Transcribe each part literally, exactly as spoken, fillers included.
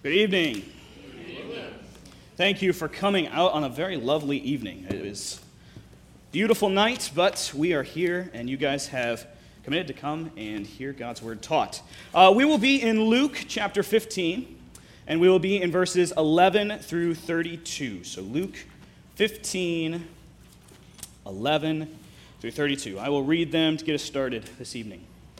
Good evening. Thank you for coming out on a very lovely evening. It was a beautiful night, but we are here, and you guys have committed to come and hear God's word taught. Uh, we will be in Luke chapter fifteen, and we will be in verses eleven through thirty-two. So Luke fifteen, eleven through thirty-two. I will read them to get us started this evening.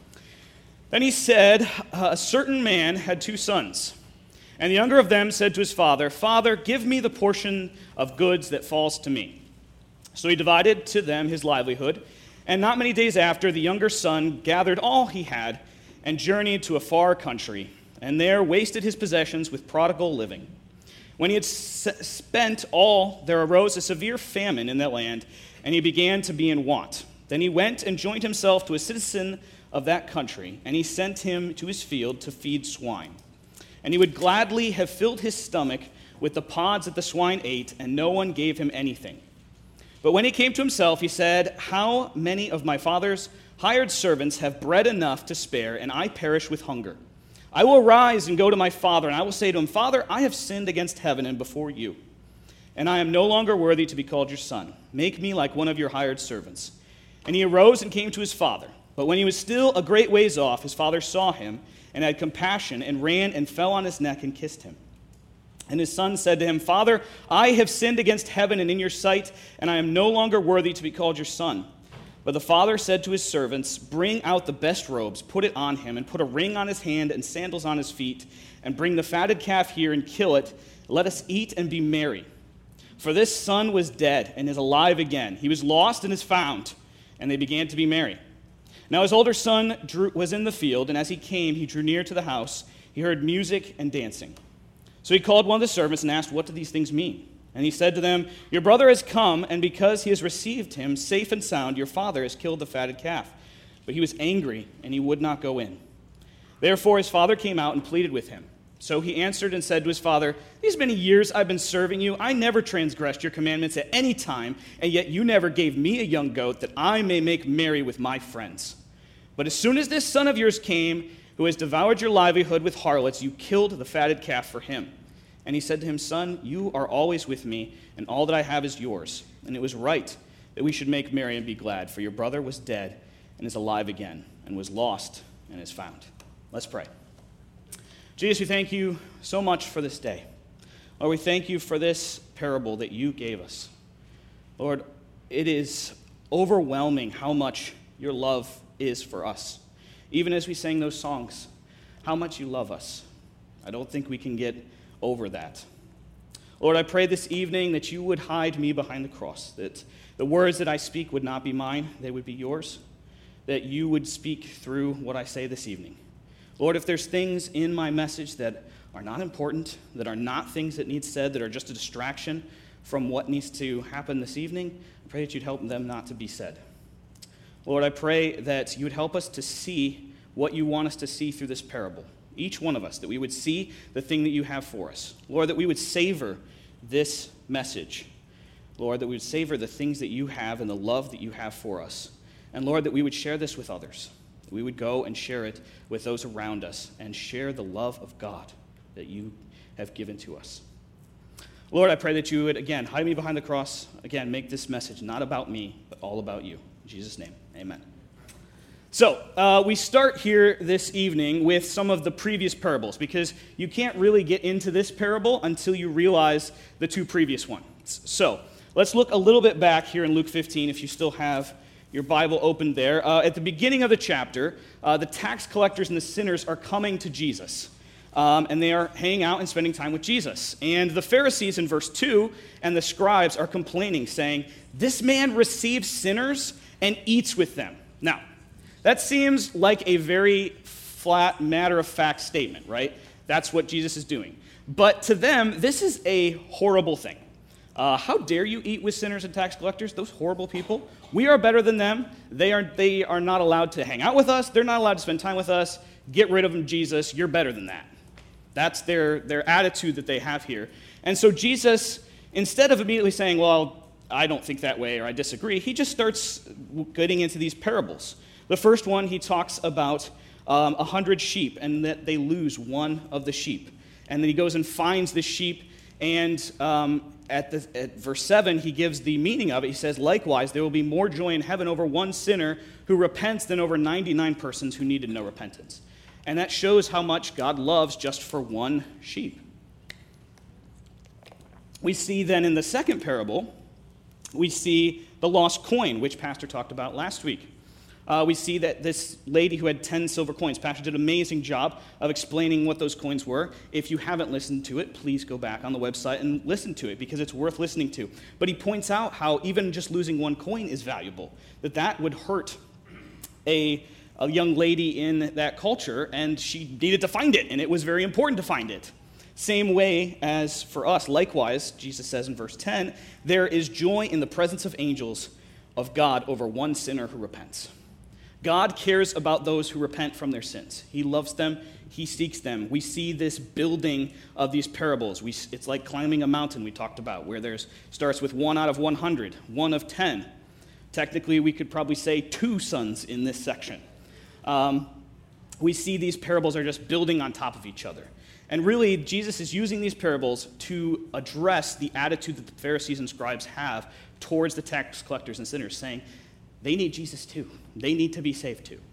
Then he said, a certain man had two sons. And the younger of them said to his father, Father, give me the portion of goods that falls to me. So he divided to them his livelihood. And not many days after, the younger son gathered all he had and journeyed to a far country, and there wasted his possessions with prodigal living. When he had s- spent all, there arose a severe famine in that land, and he began to be in want. Then he went and joined himself to a citizen of that country, and he sent him to his field to feed swine. And he would gladly have filled his stomach with the pods that the swine ate, and no one gave him anything. But when he came to himself, he said, How many of my father's hired servants have bread enough to spare, and I perish with hunger? I will arise and go to my father, and I will say to him, Father, I have sinned against heaven and before you, and I am no longer worthy to be called your son. Make me like one of your hired servants. And he arose and came to his father. But when he was still a great ways off, his father saw him, and had compassion, and ran and fell on his neck and kissed him. And his son said to him, Father, I have sinned against heaven and in your sight, and I am no longer worthy to be called your son. But the father said to his servants, Bring out the best robes, put it on him, and put a ring on his hand and sandals on his feet, and bring the fatted calf here and kill it. Let us eat and be merry. For this son was dead and is alive again. He was lost and is found. And they began to be merry. Now his older son drew, was in the field, and as he came, he drew near to the house. He heard music and dancing. So he called one of the servants and asked, What do these things mean? And he said to them, Your brother has come, and because he has received him safe and sound, your father has killed the fatted calf. But he was angry, and he would not go in. Therefore his father came out and pleaded with him. So he answered and said to his father, These many years I've been serving you. I never transgressed your commandments at any time, and yet you never gave me a young goat that I may make merry with my friends. But as soon as this son of yours came, who has devoured your livelihood with harlots, you killed the fatted calf for him. And he said to him, Son, you are always with me, and all that I have is yours. And it was right that we should make merry and be glad, for your brother was dead and is alive again, and was lost and is found. Let's pray. Jesus, we thank you so much for this day. Lord, we thank you for this parable that you gave us. Lord, it is overwhelming how much your love is for us. Even as we sang those songs, how much you love us. I don't think we can get over that. Lord, I pray this evening that you would hide me behind the cross, that the words that I speak would not be mine, they would be yours, that you would speak through what I say this evening. Lord, if there's things in my message that are not important, that are not things that need said, that are just a distraction from what needs to happen this evening, I pray that you'd help them not to be said. Lord, I pray that you would help us to see what you want us to see through this parable. Each one of us, that we would see the thing that you have for us. Lord, that we would savor this message. Lord, that we would savor the things that you have and the love that you have for us. And Lord, that we would share this with others. We would go and share it with those around us and share the love of God that you have given to us. Lord, I pray that you would, again, hide me behind the cross. Again, make this message not about me, but all about you. In Jesus' name, amen. So, uh, we start here this evening with some of the previous parables, because you can't really get into this parable until you realize the two previous ones. So, let's look a little bit back here in Luke fifteen, if you still have your Bible open there. Uh, at the beginning of the chapter, uh, the tax collectors and the sinners are coming to Jesus. Um, and they are hanging out and spending time with Jesus. And the Pharisees in verse two and the scribes are complaining, saying, This man receives sinners and eats with them. Now, that seems like a very flat, matter-of-fact statement, right? That's what Jesus is doing. But to them, this is a horrible thing. Uh, how dare you eat with sinners and tax collectors, those horrible people? We are better than them. They are, they are not allowed to hang out with us. They're not allowed to spend time with us. Get rid of them, Jesus. You're better than that. That's their, their attitude that they have here. And so Jesus, instead of immediately saying, well, I don't think that way or I disagree, he just starts getting into these parables. The first one, he talks about um, a hundred sheep and that they lose one of the sheep. And then he goes and finds the sheep, and um, at, the, at verse seven, he gives the meaning of it. He says, likewise, there will be more joy in heaven over one sinner who repents than over ninety-nine persons who needed no repentance. And that shows how much God loves just for one sheep. We see then in the second parable, we see the lost coin, which Pastor talked about last week. Uh, we see that this lady who had ten silver coins, Pastor did an amazing job of explaining what those coins were. If you haven't listened to it, please go back on the website and listen to it, because it's worth listening to. But he points out how even just losing one coin is valuable, that that would hurt a, a young lady in that culture, and she needed to find it, and it was very important to find it. Same way as for us, likewise, Jesus says in verse ten, there is joy in the presence of angels of God over one sinner who repents. God cares about those who repent from their sins. He loves them. He seeks them. We see this building of these parables. We, it's like climbing a mountain we talked about, where there's starts with one out of one hundred, one of ten. Technically, we could probably say two sons in this section. Um, we see these parables are just building on top of each other. And really, Jesus is using these parables to address the attitude that the Pharisees and scribes have towards the tax collectors and sinners, saying they need Jesus too. They need to be saved too.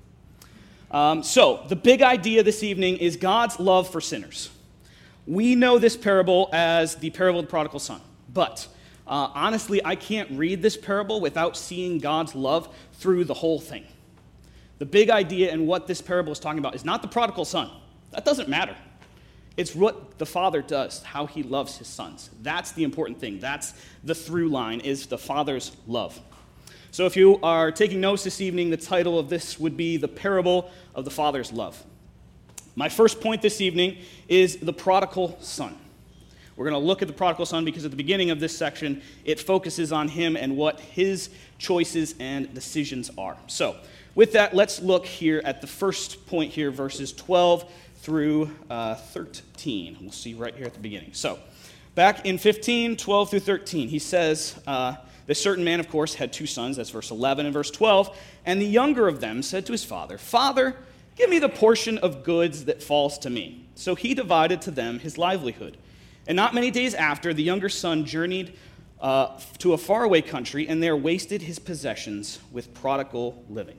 Um, so, the big idea this evening is God's love for sinners. We know this parable as the parable of the prodigal son, but uh, honestly, I can't read this parable without seeing God's love through the whole thing. The big idea and what this parable is talking about is not the prodigal son. That doesn't matter. It's what the Father does, how he loves his sons. That's the important thing. That's the through line, is the Father's love. So if you are taking notes this evening, the title of this would be The Parable of the Father's Love. My first point this evening is the prodigal son. We're going to look at the prodigal son because at the beginning of this section, it focuses on him and what his choices and decisions are. So with that, let's look here at the first point here, verses twelve through uh, thirteen. We'll see right here at the beginning. So back in fifteen, twelve through thirteen, he says, uh, this certain man, of course, had two sons. That's verse eleven and verse twelve. And the younger of them said to his father, Father, give me the portion of goods that falls to me. So he divided to them his livelihood. And not many days after, the younger son journeyed uh, to a faraway country, and there wasted his possessions with prodigal living.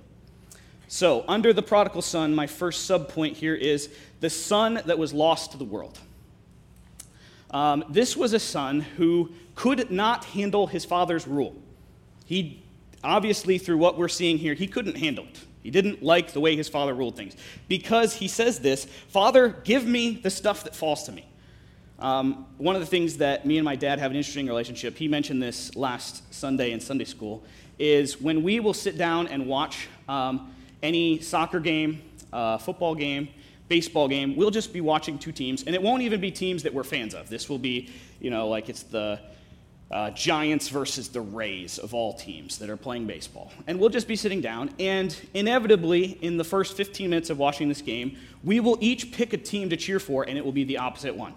So, under the prodigal son, my first subpoint here is the son that was lost to the world. Um, this was a son who could not handle his father's rule. He, obviously, through what we're seeing here, he couldn't handle it. He didn't like the way his father ruled things. Because he says this, Father, give me the stuff that falls to me. Um, one of the things that me and my dad have an interesting relationship, he mentioned this last Sunday in Sunday school, is when we will sit down and watch um, any soccer game, uh, football game, baseball game, we'll just be watching two teams, and it won't even be teams that we're fans of. This will be, you know, like it's the uh, Giants versus the Rays of all teams that are playing baseball. And we'll just be sitting down, and inevitably, in the first fifteen minutes of watching this game, we will each pick a team to cheer for, and it will be the opposite one.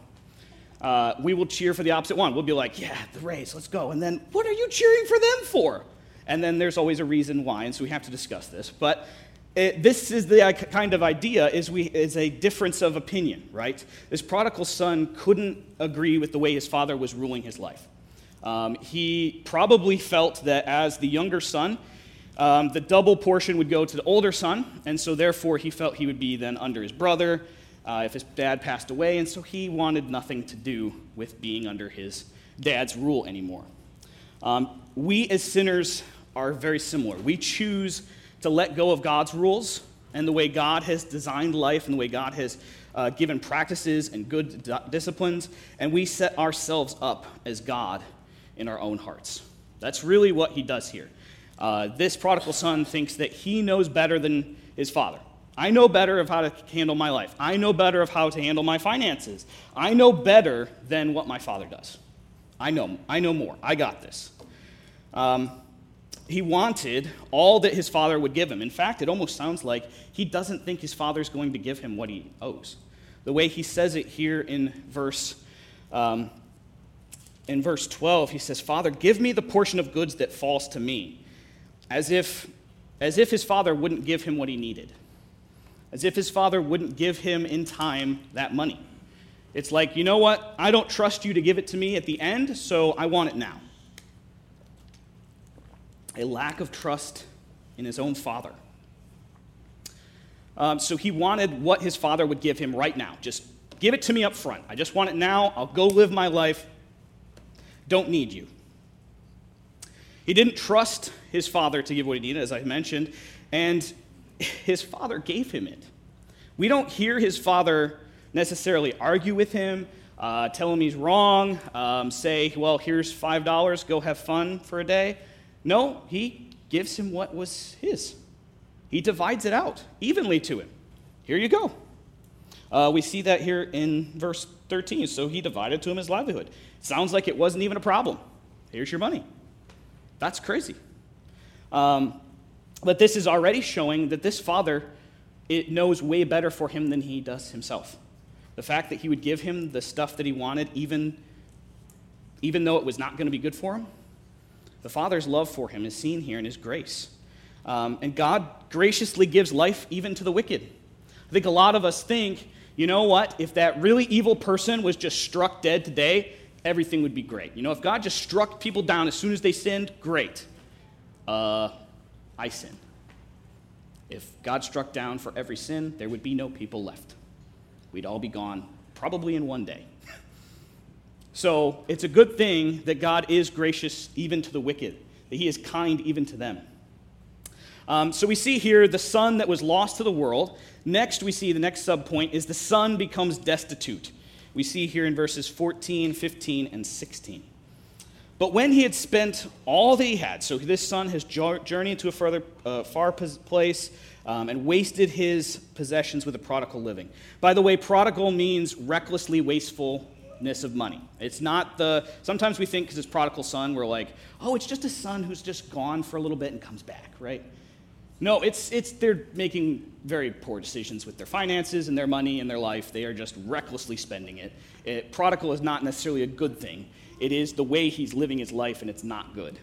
Uh, we will cheer for the opposite one. We'll be like, yeah, the Rays, let's go. And then, what are you cheering for them for? And then there's always a reason why, and so we have to discuss this. But it, this is the kind of idea, is we is a difference of opinion, right? This prodigal son couldn't agree with the way his father was ruling his life. Um, he probably felt that as the younger son, um, the double portion would go to the older son, and so therefore he felt he would be then under his brother, Uh, if his dad passed away, and so he wanted nothing to do with being under his dad's rule anymore. Um, we as sinners are very similar. We choose to let go of God's rules and the way God has designed life and the way God has uh, given practices and good d- disciplines, and we set ourselves up as God in our own hearts. That's really what he does here. Uh, this prodigal son thinks that he knows better than his father. I know better of how to handle my life. I know better of how to handle my finances. I know better than what my father does. I know. I know more. I got this. Um, he wanted all that his father would give him. In fact, it almost sounds like he doesn't think his father's going to give him what he owes. The way he says it here in verse um, in verse twelve, he says, "Father, give me the portion of goods that falls to me," as if as if his father wouldn't give him what he needed. As if his father wouldn't give him in time that money. It's like, you know what? I don't trust you to give it to me at the end, so I want it now. A lack of trust in his own father. Um, so he wanted what his father would give him right now. Just give it to me up front. I just want it now. I'll go live my life. Don't need you. He didn't trust his father to give what he needed, as I mentioned, and his father gave him it. We don't hear his father necessarily argue with him, uh, tell him he's wrong, um, say, well, here's five dollars, go have fun for a day. No, he gives him what was his. He divides it out evenly to him. Here you go. Uh, we see that here in verse thirteen. So he divided to him his livelihood. Sounds like it wasn't even a problem. Here's your money. That's crazy. Um, but this is already showing that this father, it knows way better for him than he does himself. The fact that he would give him the stuff that he wanted, even, even though it was not going to be good for him, the Father's love for him is seen here in his grace. Um, and God graciously gives life even to the wicked. I think a lot of us think, you know what, if that really evil person was just struck dead today, everything would be great. You know, if God just struck people down as soon as they sinned, great. Uh, I sinned. If God struck down for every sin, there would be no people left. We'd all be gone, probably in one day. So it's a good thing that God is gracious even to the wicked, that he is kind even to them. Um, so we see here the son that was lost to the world. Next, we see the next subpoint is the son becomes destitute. We see here in verses fourteen, fifteen, and sixteen. But when he had spent all that he had, so this son has journeyed to a further uh, far place um, and wasted his possessions with a prodigal living. By the way, prodigal means recklessly wastefulness of money. It's not the, sometimes we think because it's prodigal son, we're like, oh, it's just a son who's just gone for a little bit and comes back, right? No, it's it's they're making very poor decisions with their finances and their money and their life. They are just recklessly spending it. it. Prodigal is not necessarily a good thing. It is the way he's living his life, and it's not good.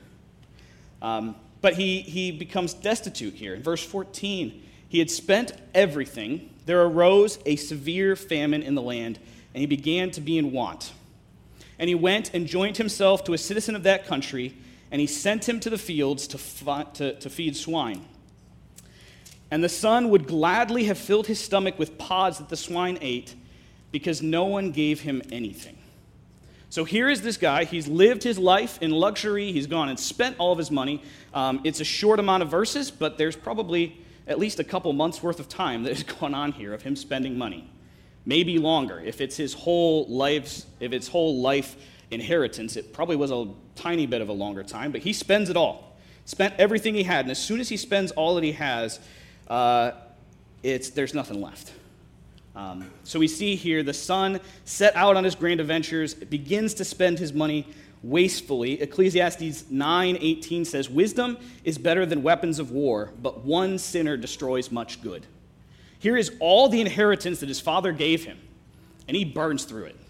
Um, but he, he becomes destitute here. In verse fourteen, he had spent everything. There arose a severe famine in the land, and he began to be in want. And he went and joined himself to a citizen of that country, and he sent him to the fields to, fi- to, to feed swine. And the son would gladly have filled his stomach with pods that the swine ate, because no one gave him anything. So here is this guy. He's lived his life in luxury. He's gone and spent all of his money. Um, it's a short amount of verses, but there's probably at least a couple months' worth of time that has gone on here of him spending money. Maybe longer. If it's his whole life's, if it's whole life inheritance, it probably was a tiny bit of a longer time, but he spends it all. Spent everything he had, and as soon as he spends all that he has, uh, it's there's nothing left. Um, so we see here the son set out on his grand adventures, begins to spend his money wastefully. Ecclesiastes nine eighteen says, "Wisdom is better than weapons of war, but one sinner destroys much good." Here is all the inheritance that his father gave him, and he burns through it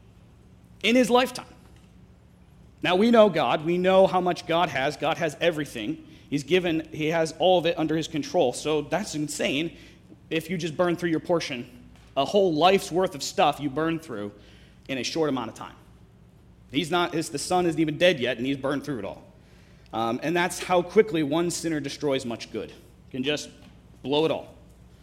in his lifetime. Now we know God. We know how much God has. God has everything. He's given, he has all of it under his control. So that's insane if you just burn through your portion. A whole life's worth of stuff you burn through in a short amount of time. He's not, his, the son isn't even dead yet, and he's burned through it all. Um, and that's how quickly one sinner destroys much good. Can just blow it all.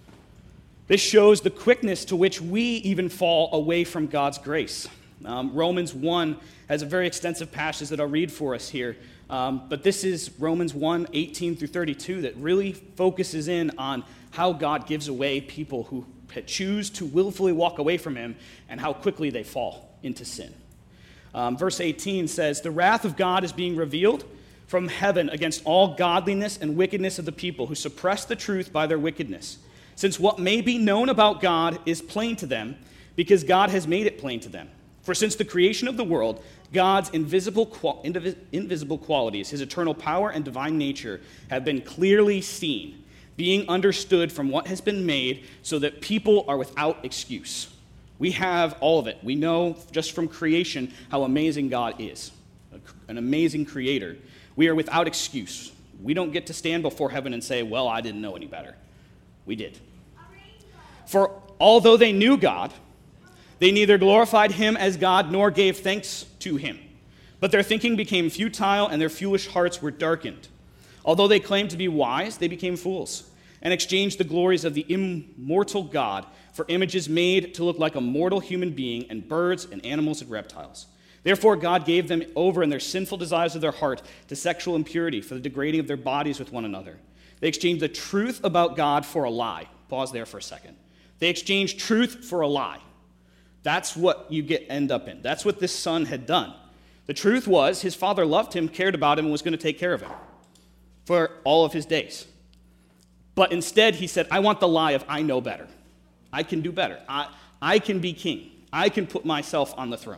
This shows the quickness to which we even fall away from God's grace. Um, Romans one has a very extensive passage that I'll read for us here. Um, but this is Romans one, eighteen through thirty-two, that really focuses in on how God gives away people who choose to willfully walk away from him and how quickly they fall into sin. Um, verse eighteen says, "The wrath of God is being revealed from heaven against all godliness and wickedness of the people who suppress the truth by their wickedness. Since what may be known about God is plain to them, because God has made it plain to them. For since the creation of the world, God's invisible, qual- invisible qualities, his eternal power and divine nature, have been clearly seen, being understood from what has been made, so that people are without excuse." We have all of it. We know just from creation how amazing God is, an amazing creator. We are without excuse. We don't get to stand before heaven and say, well, I didn't know any better. We did. For although they knew God, They neither glorified him as God nor gave thanks to him. But their thinking became futile, and their foolish hearts were darkened. Although they claimed to be wise, they became fools, and exchanged the glories of the immortal God for images made to look like a mortal human being, and birds and animals and reptiles. Therefore God gave them over in their sinful desires of their heart to sexual impurity, for the degrading of their bodies with one another. They exchanged the truth about God for a lie. Pause there for a second. They exchanged truth for a lie. That's what you get end up in. That's what this son had done. The truth was his father loved him, cared about him, and was going to take care of him for all of his days. But instead he said, I want the lie of I know better. I can do better. I, I can be king. I can put myself on the throne.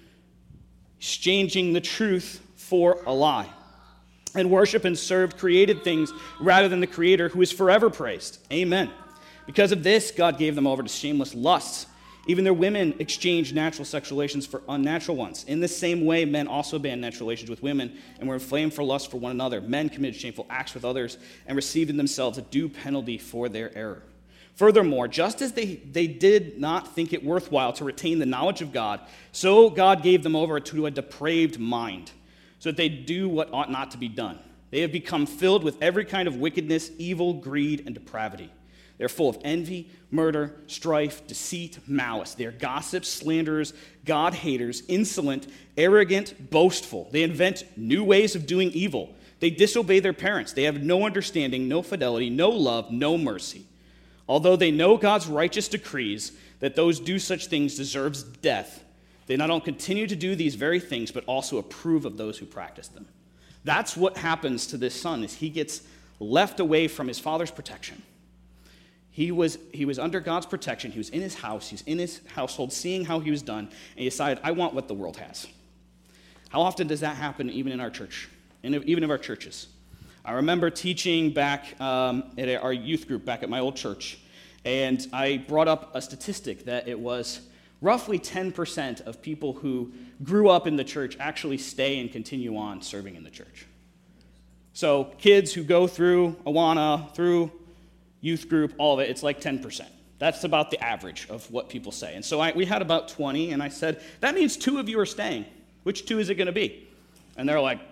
Exchanging the truth for a lie. And worship and served created things rather than the Creator, who is forever praised. Amen. Because of this, God gave them over to shameless lusts. Even their women exchanged natural sexual relations for unnatural ones. In the same way, men also abandoned natural relations with women and were inflamed for lust for one another. Men committed shameful acts with others and received in themselves a due penalty for their error. Furthermore, just as they, they did not think it worthwhile to retain the knowledge of God, so God gave them over to a depraved mind, so that they do what ought not to be done. They have become filled with every kind of wickedness, evil, greed, and depravity. They're full of envy, murder, strife, deceit, malice. They are gossips, slanderers, God-haters, insolent, arrogant, boastful. They invent new ways of doing evil. They disobey their parents. They have no understanding, no fidelity, no love, no mercy. Although they know God's righteous decrees that those do such things deserves death, they not only continue to do these very things, but also approve of those who practice them. That's what happens to this son, is he gets left away from his father's protection. He was, he was under God's protection. He was in his house. He was in his household, seeing how he was done, and he decided, I want what the world has. How often does that happen even in our church, in, even in our churches? I remember teaching back um, at our youth group back at my old church, and I brought up a statistic that it was roughly ten percent of people who grew up in the church actually stay and continue on serving in the church. So kids who go through Awana, through youth group, all of it, it's like ten percent. That's about the average of what people say. And so I, we had about twenty, and I said, that means two of you are staying. Which two is it going to be? And they're like,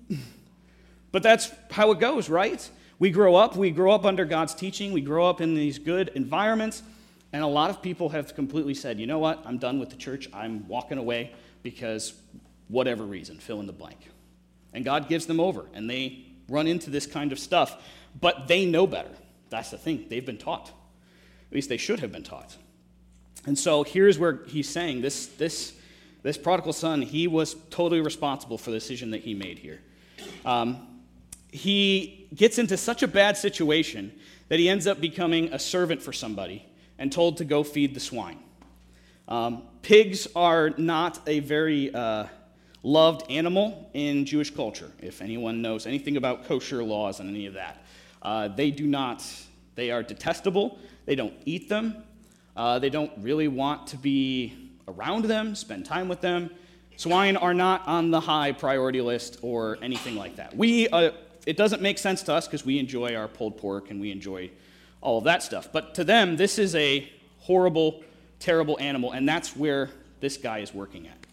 but that's how it goes, right? We grow up, we grow up under God's teaching, we grow up in these good environments, and a lot of people have completely said, you know what, I'm done with the church, I'm walking away because whatever reason, fill in the blank. And God gives them over, and they run into this kind of stuff, but they know better. That's the thing, they've been taught. At least they should have been taught. And so here's where he's saying, this, this, this prodigal son, he was totally responsible for the decision that he made here. Um, he gets into such a bad situation that he ends up becoming a servant for somebody and told to go feed the swine. Um, pigs are not a very uh, loved animal in Jewish culture, if anyone knows anything about kosher laws and any of that. Uh, they do not, they are detestable, they don't eat them, uh, they don't really want to be around them, spend time with them. Swine are not on the high priority list or anything like that. We, uh, it doesn't make sense to us because we enjoy our pulled pork and we enjoy all of that stuff. But to them, this is a horrible, terrible animal, and that's where this guy is working at.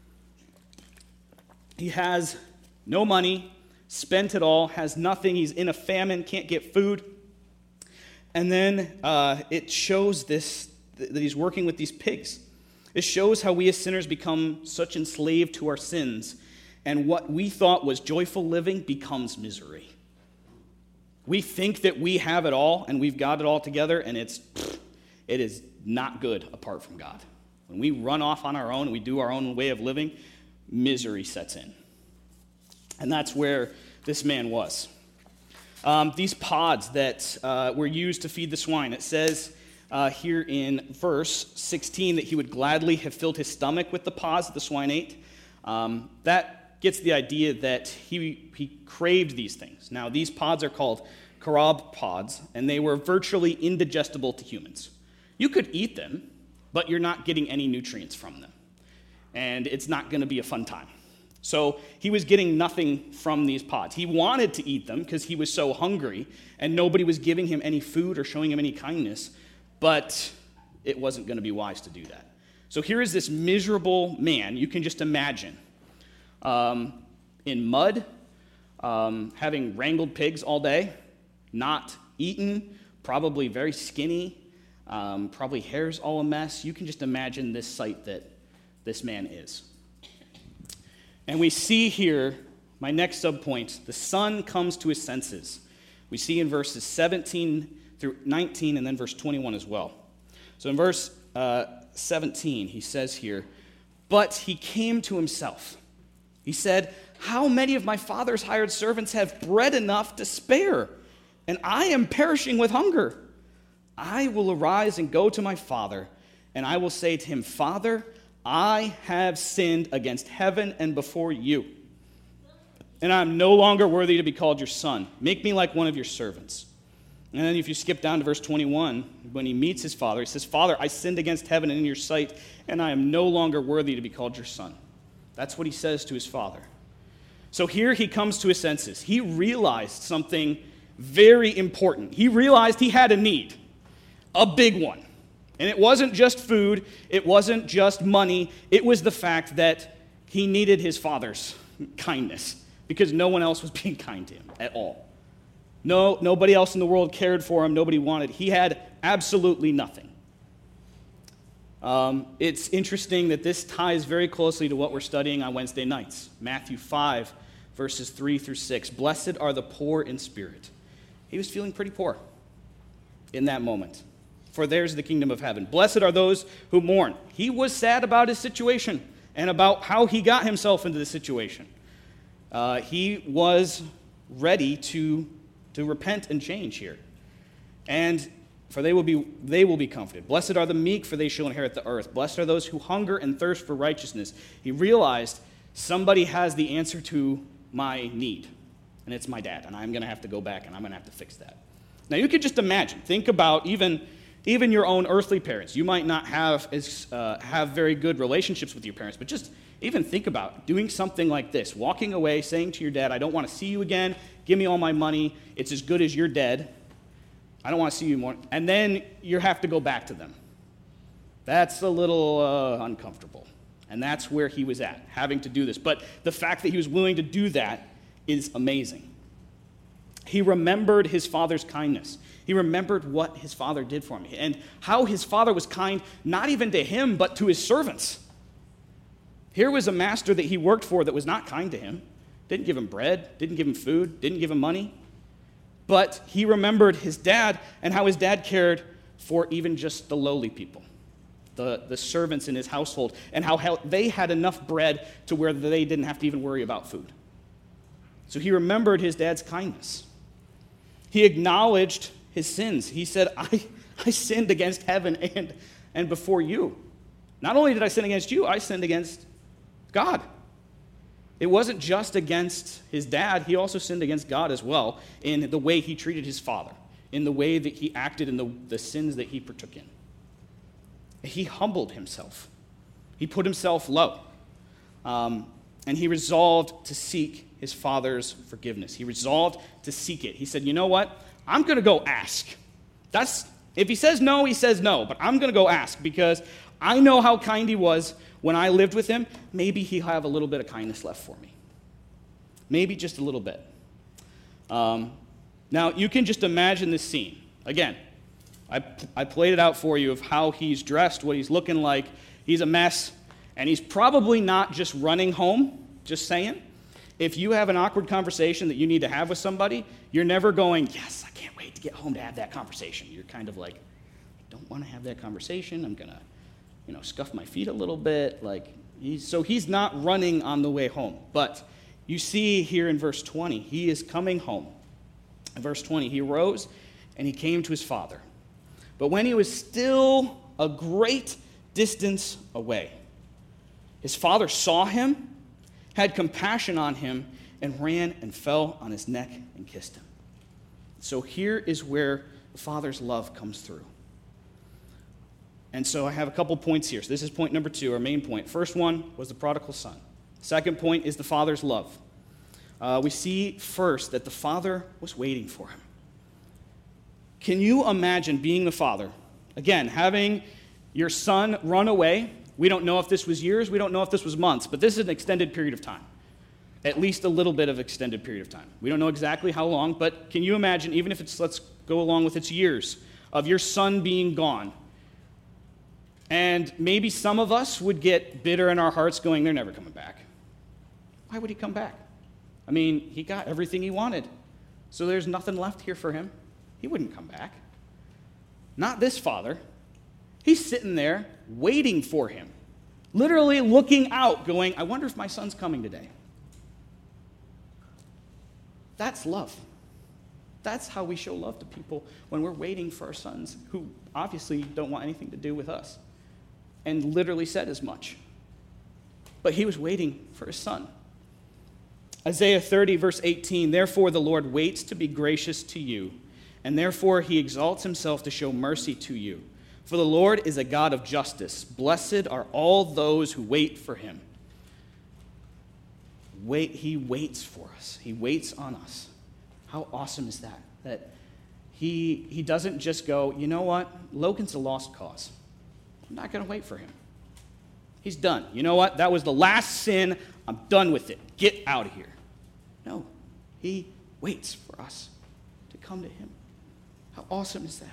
He has no money, spent it all, has nothing, he's in a famine, can't get food. And then uh, it shows this, that he's working with these pigs. It shows how we as sinners become such enslaved to our sins, and what we thought was joyful living becomes misery. We think that we have it all, and we've got it all together, and it's it is not good apart from God. When we run off on our own and we do our own way of living, misery sets in. And that's where this man was. Um, these pods that uh, were used to feed the swine, it says uh, here in verse sixteen that he would gladly have filled his stomach with the pods that the swine ate. Um, that gets the idea that he, he craved these things. Now, these pods are called carob pods, and they were virtually indigestible to humans. You could eat them, but you're not getting any nutrients from them. And it's not going to be a fun time. So he was getting nothing from these pods. He wanted to eat them because he was so hungry, and nobody was giving him any food or showing him any kindness, but it wasn't going to be wise to do that. So here is this miserable man, you can just imagine, um, in mud, um, having wrangled pigs all day, not eaten, probably very skinny, um, probably hair's all a mess. You can just imagine this sight that this man is. And we see here, my next subpoint, the son comes to his senses. We see in verses seventeen through nineteen and then verse twenty-one as well. So in verse uh, seventeen, he says here, "But he came to himself. He said, 'How many of my father's hired servants have bread enough to spare? And I am perishing with hunger. I will arise and go to my father, and I will say to him, Father, I have sinned against heaven and before you, and I am no longer worthy to be called your son. Make me like one of your servants.' And then if you skip down to verse twenty-one, when he meets his father, he says, 'Father, I sinned against heaven and in your sight, and I am no longer worthy to be called your son.'" That's what he says to his father. So here he comes to his senses. He realized something very important. He realized he had a need, a big one. And it wasn't just food, it wasn't just money, it was the fact that he needed his father's kindness because no one else was being kind to him at all. No, nobody else in the world cared for him, nobody wanted. He had absolutely nothing. Um, it's interesting that this ties very closely to what we're studying on Wednesday nights. Matthew five, verses three through six. "Blessed are the poor in spirit." He was feeling pretty poor in that moment. "For theirs the kingdom of heaven. Blessed are those who mourn." He was sad about his situation and about how he got himself into this situation. Uh, he was ready to, to repent and change here. And for they will be they will be comforted. "Blessed are the meek, for they shall inherit the earth. Blessed are those who hunger and thirst for righteousness." He realized somebody has the answer to my need, and it's my dad, and I'm going to have to go back, and I'm going to have to fix that. Now, you could just imagine, think about even, even your own earthly parents. You might not have, as, uh, have very good relationships with your parents, but just even think about doing something like this, walking away, saying to your dad, "I don't want to see you again, give me all my money, it's as good as you're dead, I don't want to see you more," and then you have to go back to them. That's a little uh, uncomfortable. And that's where he was at, having to do this. But the fact that he was willing to do that is amazing. He remembered his father's kindness. He remembered what his father did for him and how his father was kind, not even to him, but to his servants. Here was a master that he worked for that was not kind to him, didn't give him bread, didn't give him food, didn't give him money. But he remembered his dad and how his dad cared for even just the lowly people, the, the servants in his household, and how they had enough bread to where they didn't have to even worry about food. So he remembered his dad's kindness. He acknowledged his sins. He said, I, I sinned against heaven and, and before you. Not only did I sin against you, I sinned against God. It wasn't just against his dad, he also sinned against God as well in the way he treated his father, in the way that he acted, in the, the sins that he partook in. He humbled himself. He put himself low. Um, and he resolved to seek his father's forgiveness. He resolved to seek it. He said, you know what? I'm going to go ask. That's if he says no, he says no. But I'm going to go ask because I know how kind he was when I lived with him. Maybe he'll have a little bit of kindness left for me. Maybe just a little bit. Um, now, you can just imagine this scene. Again, I, I played it out for you of how he's dressed, what he's looking like. He's a mess, and he's probably not just running home, just saying. If you have an awkward conversation that you need to have with somebody, you're never going, yes, I can't wait to get home to have that conversation. You're kind of like, I don't want to have that conversation. I'm going to, you know, scuff my feet a little bit. Like, he's, so he's not running on the way home. But you see here in verse twenty, he is coming home. In verse twenty, he arose and he came to his father. But when he was still a great distance away, his father saw him, had compassion on him, and ran and fell on his neck and kissed him. So here is where the father's love comes through. And so I have a couple points here. So this is point number two, our main point. First one was the prodigal son. Second point is the father's love. Uh, we see first that the father was waiting for him. Can you imagine being the father, again, having your son run away We don't know if this was years, we don't know if this was months, but this is an extended period of time. At least a little bit of extended period of time. We don't know exactly how long, but can you imagine, even if it's, let's go along with its years, of your son being gone? And maybe some of us would get bitter in our hearts going, they're never coming back. Why would he come back? I mean, he got everything he wanted. So there's nothing left here for him. He wouldn't come back. Not this father. He's sitting there waiting for him. Literally looking out, going, I wonder if my son's coming today. That's love. That's how we show love to people when we're waiting for our sons who obviously don't want anything to do with us. And literally said as much. But he was waiting for his son. Isaiah thirty, verse eighteen, therefore the Lord waits to be gracious to you, and therefore he exalts himself to show mercy to you. For the Lord is a God of justice. Blessed are all those who wait for him. Wait, he waits for us. He waits on us. How awesome is that? That he, he doesn't just go, you know what? Logan's a lost cause. I'm not going to wait for him. He's done. You know what? That was the last sin. I'm done with it. Get out of here. No. He waits for us to come to him. How awesome is that?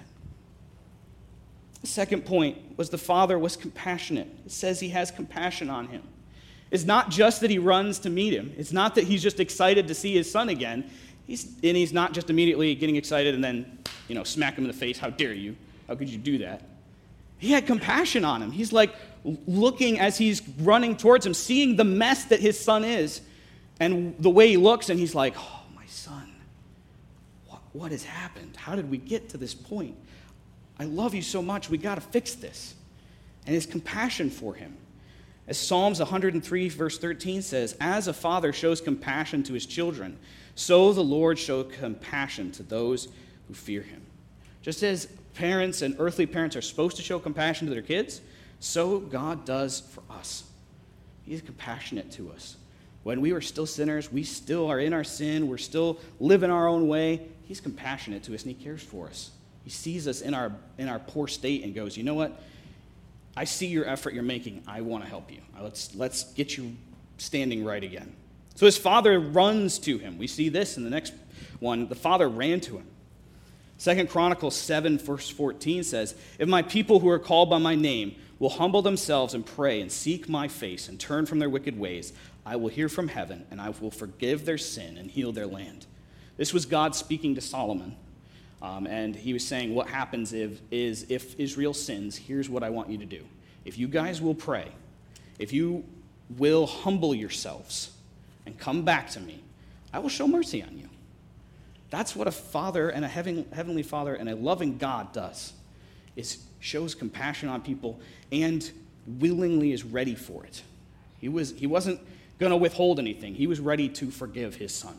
The second point was the father was compassionate. It says he has compassion on him. It's not just that he runs to meet him. It's not that he's just excited to see his son again. He's, and he's not just immediately getting excited and then, you know, smack him in the face. How dare you? How could you do that? He had compassion on him. He's like looking as he's running towards him, seeing the mess that his son is, and the way he looks, and he's like, oh, my son, what, what has happened? How did we get to this point? I love you so much. We got to fix this. And his compassion for him. As Psalms one hundred three, verse thirteen says, as a father shows compassion to his children, so the Lord shows compassion to those who fear him. Just as parents and earthly parents are supposed to show compassion to their kids, so God does for us. He's compassionate to us. When we were still sinners, we still are in our sin, we're still living our own way, he's compassionate to us and he cares for us. He sees us in our in our poor state and goes, you know what? I see your effort you're making. I want to help you. Let's, let's get you standing right again. So his father runs to him. We see this in the next one. The father ran to him. Second Chronicles seven, verse fourteen says, if my people who are called by my name will humble themselves and pray and seek my face and turn from their wicked ways, I will hear from heaven and I will forgive their sin and heal their land. This was God speaking to Solomon. Um, and he was saying what happens if, is if Israel sins, here's what I want you to do. If you guys will pray, if you will humble yourselves and come back to me, I will show mercy on you. That's what a father and a heaven, heavenly father and a loving God does, is shows compassion on people and willingly is ready for it. He, was, he wasn't going to withhold anything. He was ready to forgive his son.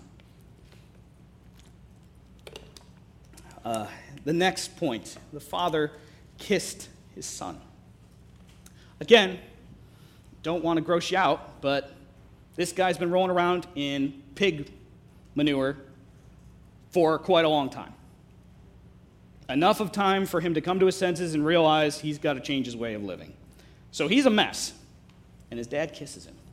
Uh, the next point, the father kissed his son. Again, don't want to gross you out, but this guy's been rolling around in pig manure for quite a long time. Enough of time for him to come to his senses and realize he's got to change his way of living. So he's a mess, and his dad kisses him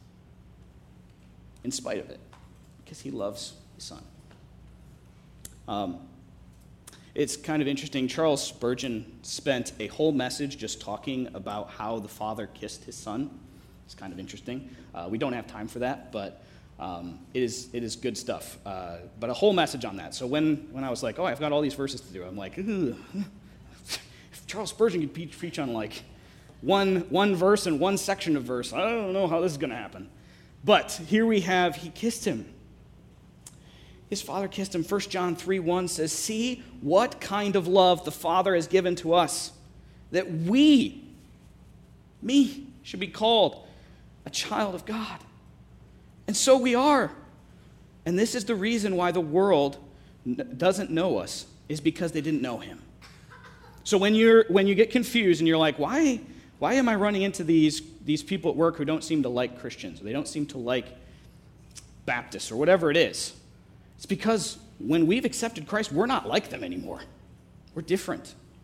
in spite of it because he loves his son. Um, It's kind of interesting. Charles Spurgeon spent a whole message just talking about how the father kissed his son. It's kind of interesting. Uh, we don't have time for that, but um, it is it is good stuff. Uh, but a whole message on that. So when, when I was like, oh, I've got all these verses to do, I'm like, ugh. If Charles Spurgeon could preach on like one one verse and one section of verse, I don't know how this is going to happen. But here we have, he kissed him. His father kissed him. First John three one says, see what kind of love the Father has given to us, that we, me, should be called a child of God. And so we are. And this is the reason why the world doesn't know us, is because they didn't know him. So when you're when you get confused and you're like, why, why am I running into these, these people at work who don't seem to like Christians, or they don't seem to like Baptists, or whatever it is? It's because when we've accepted Christ, we're not like them anymore. We're different.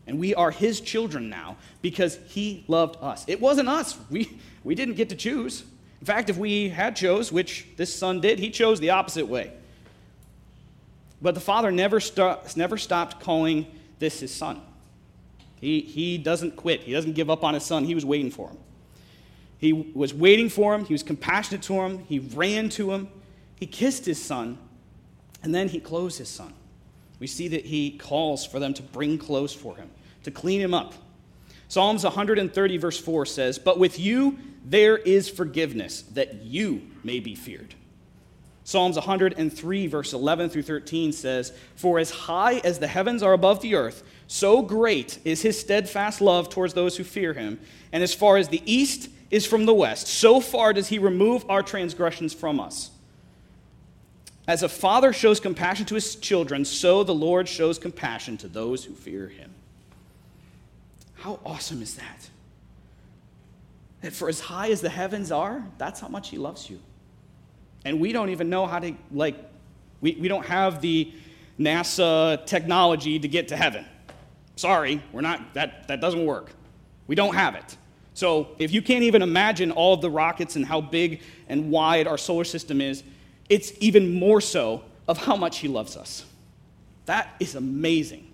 And we are his children now because he loved us. It wasn't us. We, we didn't get to choose. In fact, if we had chose, which this son did, he chose the opposite way. But the Father never, st- never stopped calling this his son. He, he doesn't quit. He doesn't give up on his son. He was waiting for him. He was waiting for him. He was compassionate to him. He ran to him. He kissed his son. And then he clothed his son. We see that he calls for them to bring clothes for him, to clean him up. Psalms one thirty verse four says, "But with you there is forgiveness, that you may be feared." Psalms one hundred three verse eleven through thirteen says, "For as high as the heavens are above the earth, so great is his steadfast love towards those who fear him. And as far as the east is from the west, so far does he remove our transgressions from us. As a father shows compassion to his children, so the Lord shows compassion to those who fear him." How awesome is that? That for as high as the heavens are, that's how much he loves you. And we don't even know how to, like, we, we don't have the NASA technology to get to heaven. Sorry, we're not, that, that doesn't work. We don't have it. So if you can't even imagine all of the rockets and how big and wide our solar system is, it's even more so of how much he loves us. That is amazing.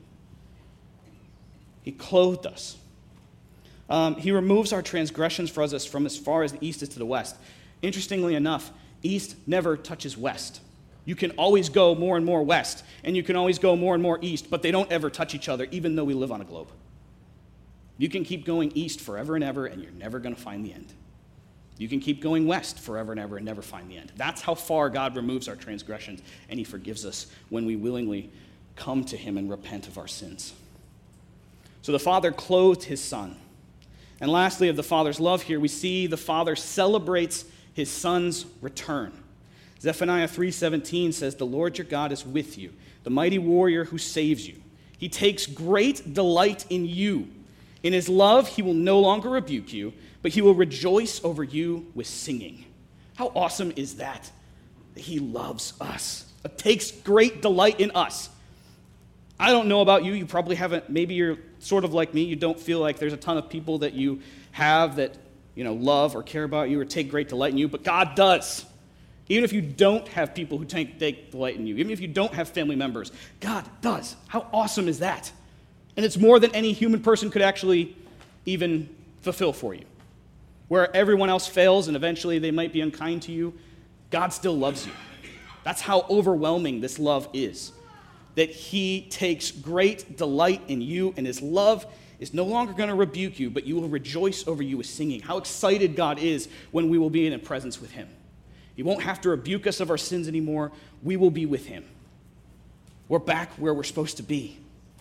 He clothed us. Um, he removes our transgressions for us from as far as the east is to the west. Interestingly enough, east never touches west. You can always go more and more west, and you can always go more and more east, but they don't ever touch each other, even though we live on a globe. You can keep going east forever and ever, and you're never going to find the end. You can keep going west forever and ever and never find the end. That's how far God removes our transgressions, and he forgives us when we willingly come to him and repent of our sins. So the Father clothed his Son. And lastly, of the Father's love here, we see the Father celebrates his Son's return. Zephaniah three seventeen says, "The Lord your God is with you, the mighty warrior who saves you. He takes great delight in you. In his love, he will no longer rebuke you, but he will rejoice over you with singing." How awesome is that? That he loves us. It takes great delight in us. I don't know about you. You probably haven't, maybe you're sort of like me. You don't feel like there's a ton of people that you have that, you know, love or care about you or take great delight in you, but God does. Even if you don't have people who take, take delight in you, even if you don't have family members, God does. How awesome is that? And it's more than any human person could actually even fulfill for you. Where everyone else fails and eventually they might be unkind to you, God still loves you. That's how overwhelming this love is. That he takes great delight in you, and his love is no longer going to rebuke you, but you will rejoice over you with singing. How excited God is when we will be in a presence with him. He won't have to rebuke us of our sins anymore. We will be with him. We're back where we're supposed to be.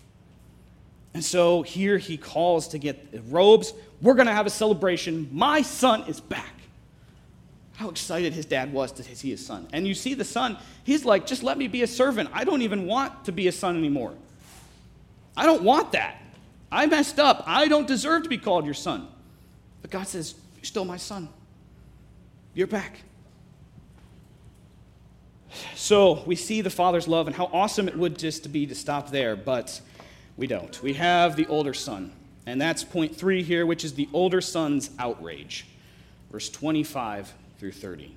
And so here he calls to get robes. We're going to have a celebration. My son is back. How excited his dad was to see his son. And you see the son, he's like, just let me be a servant. I don't even want to be a son anymore. I don't want that. I messed up. I don't deserve to be called your son. But God says, you're still my son. You're back. So we see the Father's love and how awesome it would just to be to stop there, but we don't. We have the older son, and that's point three here, which is the older son's outrage. Verse twenty-five through thirty.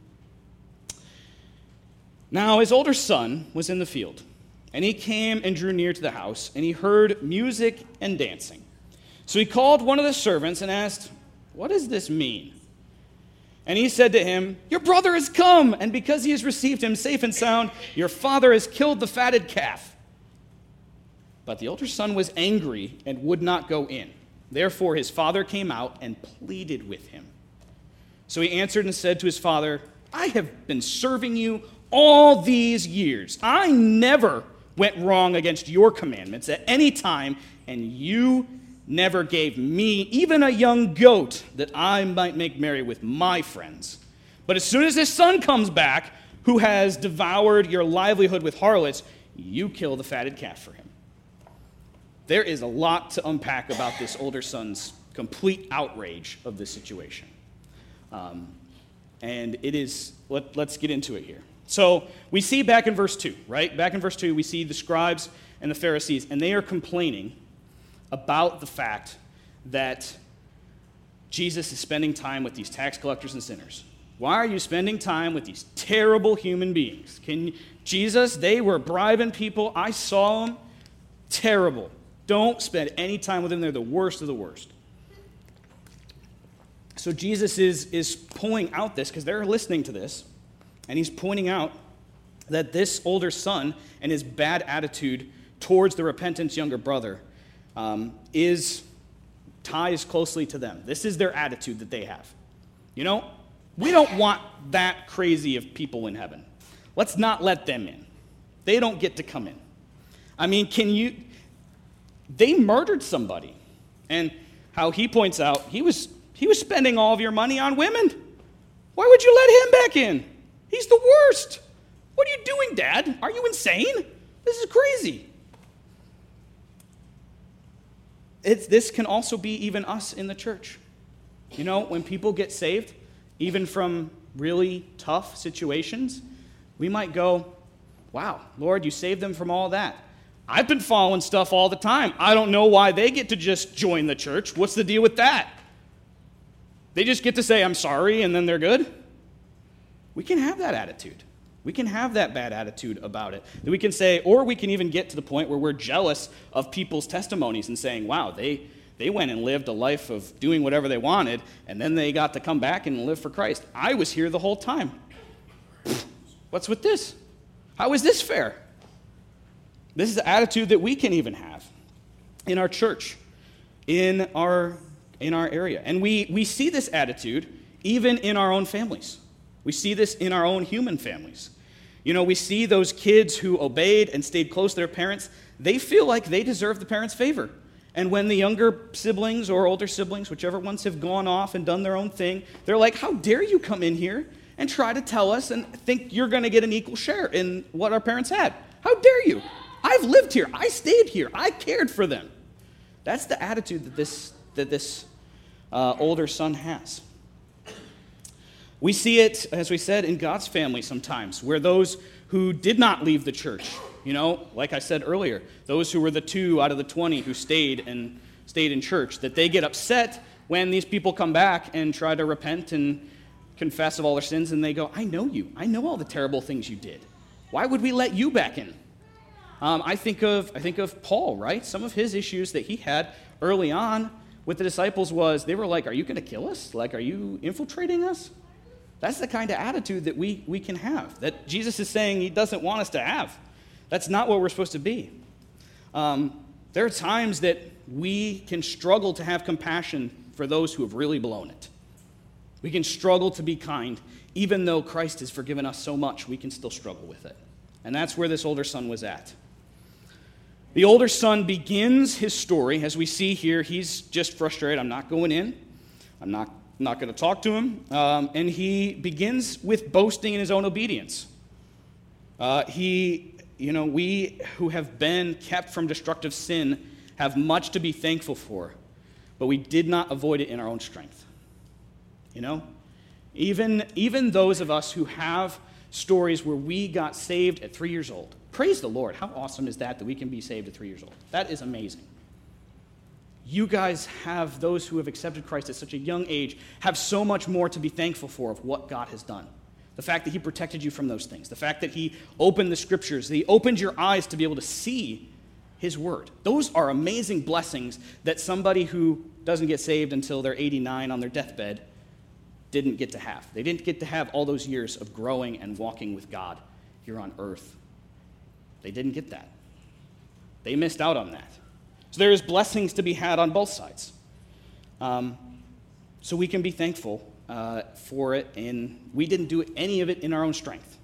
Now his older son was in the field, and he came and drew near to the house, and he heard music and dancing. So he called one of the servants and asked, "What does this mean?" And he said to him, "Your brother has come, and because he has received him safe and sound, your father has killed the fatted calf." But the older son was angry and would not go in. Therefore his father came out and pleaded with him. So he answered and said to his father, "I have been serving you all these years. I never went wrong against your commandments at any time, and you never gave me even a young goat that I might make merry with my friends. But as soon as this son comes back, who has devoured your livelihood with harlots, you kill the fatted calf for him." There is a lot to unpack about this older son's complete outrage of this situation. Um, and it is, let, let's get into it here. So we see back in verse two, right? Back in verse two, we see the scribes and the Pharisees, and they are complaining about the fact that Jesus is spending time with these tax collectors and sinners. Why are you spending time with these terrible human beings? Can Jesus, they were bribing people. I saw them. Terrible. Don't spend any time with them. They're the worst of the worst. So Jesus is, is pulling out this, because they're listening to this, and he's pointing out that this older son and his bad attitude towards the repentant younger brother um, is ties closely to them. This is their attitude that they have. You know, we don't want that crazy of people in heaven. Let's not let them in. They don't get to come in. I mean, can you... They murdered somebody. And how he points out, he was he was spending all of your money on women. Why would you let him back in? He's the worst. What are you doing, Dad? Are you insane? This is crazy. It's, this can also be even us in the church. You know, when people get saved, even from really tough situations, we might go, wow, Lord, you saved them from all that. I've been following stuff all the time. I don't know why they get to just join the church. What's the deal with that? They just get to say, I'm sorry, and then they're good? We can have that attitude. We can have that bad attitude about it. That we can say, or we can even get to the point where we're jealous of people's testimonies and saying, wow, they, they went and lived a life of doing whatever they wanted, and then they got to come back and live for Christ. I was here the whole time. What's with this? How is this fair? This is the attitude that we can even have in our church, in our, in our area. And we, we see this attitude even in our own families. We see this in our own human families. You know, we see those kids who obeyed and stayed close to their parents. They feel like they deserve the parents' favor. And when the younger siblings or older siblings, whichever ones have gone off and done their own thing, they're like, how dare you come in here and try to tell us and think you're going to get an equal share in what our parents had? How dare you? I've lived here. I stayed here. I cared for them. That's the attitude that this, that this uh, older son has. We see it, as we said, in God's family sometimes, where those who did not leave the church, you know, like I said earlier, those who were the two out of the twenty who stayed and stayed in church, that they get upset when these people come back and try to repent and confess of all their sins, and they go, I know you. I know all the terrible things you did. Why would we let you back in? Um, I think of I think of Paul, right? Some of his issues that he had early on with the disciples was they were like, are you going to kill us? Like, are you infiltrating us? That's the kind of attitude that we, we can have, that Jesus is saying he doesn't want us to have. That's not what we're supposed to be. Um, there are times that we can struggle to have compassion for those who have really blown it. We can struggle to be kind. Even though Christ has forgiven us so much, we can still struggle with it. And that's where this older son was at. The older son begins his story. As we see here, he's just frustrated. I'm not going in. I'm not, not going to talk to him. Um, and he begins with boasting in his own obedience. Uh, he, you know, we who have been kept from destructive sin have much to be thankful for, but we did not avoid it in our own strength. You know? Even, even those of us who have stories where we got saved at three years old. Praise the Lord. How awesome is that, that we can be saved at three years old? That is amazing. You guys have, those who have accepted Christ at such a young age, have so much more to be thankful for of what God has done. The fact that he protected you from those things. The fact that he opened the scriptures. That he opened your eyes to be able to see his word. Those are amazing blessings that somebody who doesn't get saved until they're eighty-nine on their deathbed didn't get to have. They didn't get to have all those years of growing and walking with God here on earth. They didn't get that. They missed out on that. So there is blessings to be had on both sides. Um, so we can be thankful uh, for it, and we didn't do any of it in our own strength.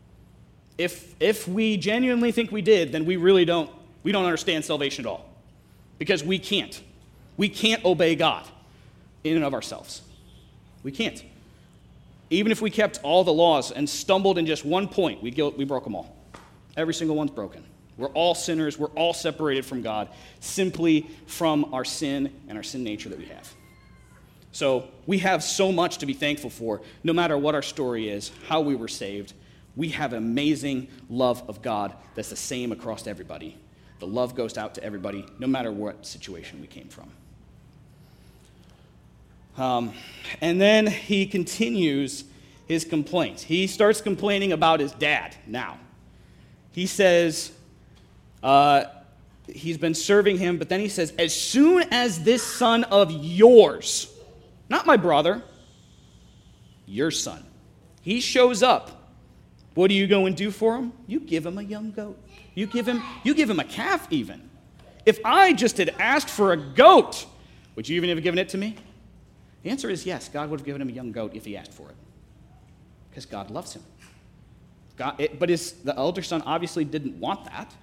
If if we genuinely think we did, then we really don't we don't understand salvation at all, because we can't. We can't obey God in and of ourselves. We can't. Even if we kept all the laws and stumbled in just one point, we we broke them all. Every single one's broken. We're all sinners. We're all separated from God simply from our sin and our sin nature that we have. So we have so much to be thankful for, no matter what our story is, how we were saved. We have an amazing love of God that's the same across everybody. The love goes out to everybody, no matter what situation we came from. Um, and then he continues his complaints. He starts complaining about his dad now. He says uh, he's been serving him, but then he says, as soon as this son of yours, not my brother, your son, he shows up, what do you go and do for him? You give him a young goat. You give him, you give him a calf even. If I just had asked for a goat, would you even have given it to me? The answer is yes, God would have given him a young goat if he asked for it. Because God loves him. God, it, but his, the elder son obviously didn't want that.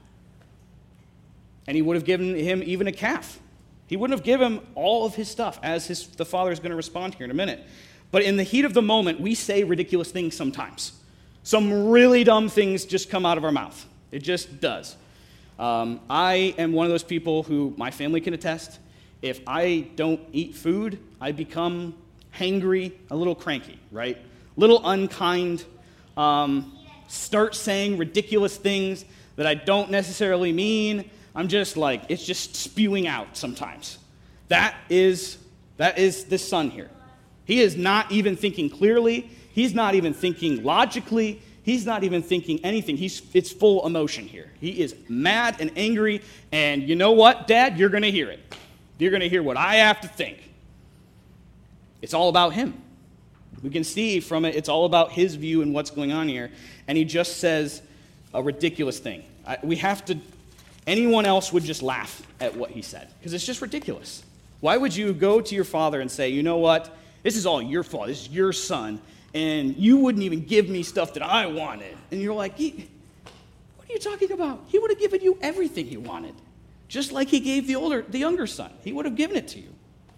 And he would have given him even a calf. He wouldn't have given him all of his stuff, as his, the father is going to respond here in a minute. But in the heat of the moment, we say ridiculous things sometimes. Some really dumb things just come out of our mouth. It just does. Um, I am one of those people who my family can attest. If I don't eat food, I become hangry, a little cranky, right? A little unkind, um, start saying ridiculous things that I don't necessarily mean. I'm just like, it's just spewing out sometimes. That is, that is this son here. He is not even thinking clearly. He's not even thinking logically. He's not even thinking anything. He's, it's full emotion here. He is mad and angry, and you know what, Dad? You're going to hear it. You're going to hear what I have to think. It's all about him. We can see from it, it's all about his view and what's going on here. And he just says a ridiculous thing. I, we have to, anyone else would just laugh at what he said, because it's just ridiculous. Why would you go to your father and say, you know what, this is all your fault, this is your son, and you wouldn't even give me stuff that I wanted. And you're like, what are you talking about? He would have given you everything you wanted. Just like he gave the older, the younger son. He would have given it to you.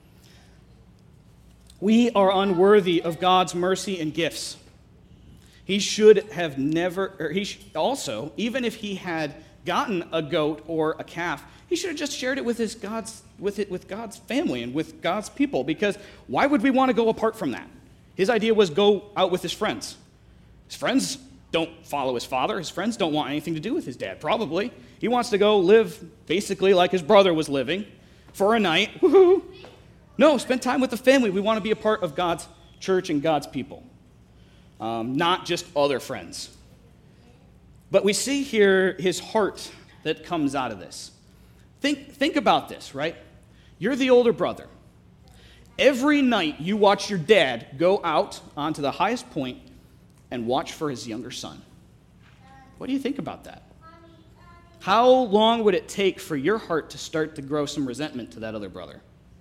We are unworthy of God's mercy and gifts. He should have never, or he sh- also, even if he had gotten a goat or a calf, he should have just shared it with his God's, with it, with God's family and with God's people. Because why would we want to go apart from that? His idea was go out with his friends. His friends don't follow his father. His friends don't want anything to do with his dad, probably. He wants to go live basically like his brother was living for a night. Woohoo! No, spend time with the family. We want to be a part of God's church and God's people, um, not just other friends. But we see here his heart that comes out of this. Think, think about this, right? You're the older brother. Every night you watch your dad go out onto the highest point and watch for his younger son. What do you think about that? How long would it take for your heart to start to grow some resentment to that other brother?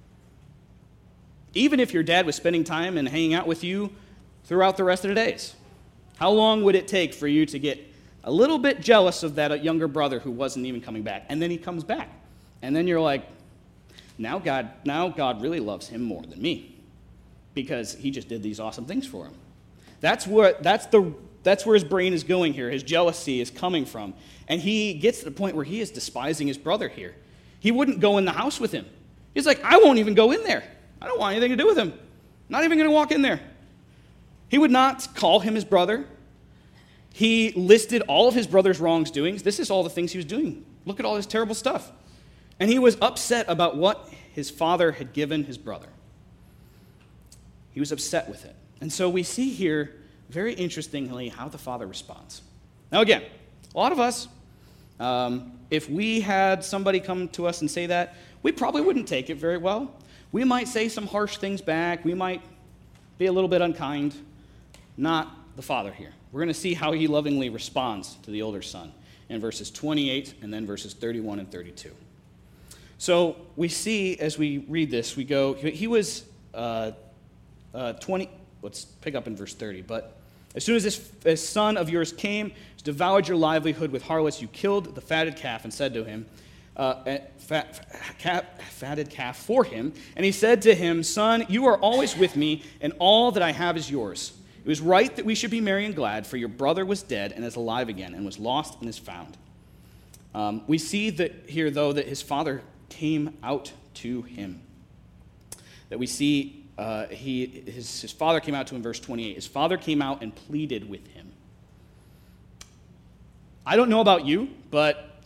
Even if your dad was spending time and hanging out with you throughout the rest of the days, how long would it take for you to get a little bit jealous of that younger brother who wasn't even coming back? And then he comes back. And then you're like, now God, now God really loves him more than me because he just did these awesome things for him. That's where, that's the, that's where his brain is going here. His jealousy is coming from. And he gets to the point where he is despising his brother here. He wouldn't go in the house with him. He's like, I won't even go in there. I don't want anything to do with him. Not even going to walk in there. He would not call him his brother. He listed all of his brother's wrongs doings. This is all the things he was doing. Look at all his terrible stuff. And he was upset about what his father had given his brother. He was upset with it. And so we see here, very interestingly, how the father responds. Now again, a lot of us, um, if we had somebody come to us and say that, we probably wouldn't take it very well. We might say some harsh things back. We might be a little bit unkind. Not the father here. We're going to see how he lovingly responds to the older son in verses twenty-eight and then verses thirty-one and thirty-two. So we see, as we read this, we go, he was uh, uh, twenty, let's pick up in verse thirty, but as soon as this, this son of yours came, devoured your livelihood with harlots, you killed the fatted calf and said to him, uh, fat, calf, fatted calf for him, and he said to him, son, you are always with me, and all that I have is yours. It was right that we should be merry and glad, for your brother was dead and is alive again, and was lost and is found. Um, we see that here, though, that his father came out to him. That we see uh, he his, his father came out to him, verse twenty-eight. His father came out and pleaded with him. I don't know about you, but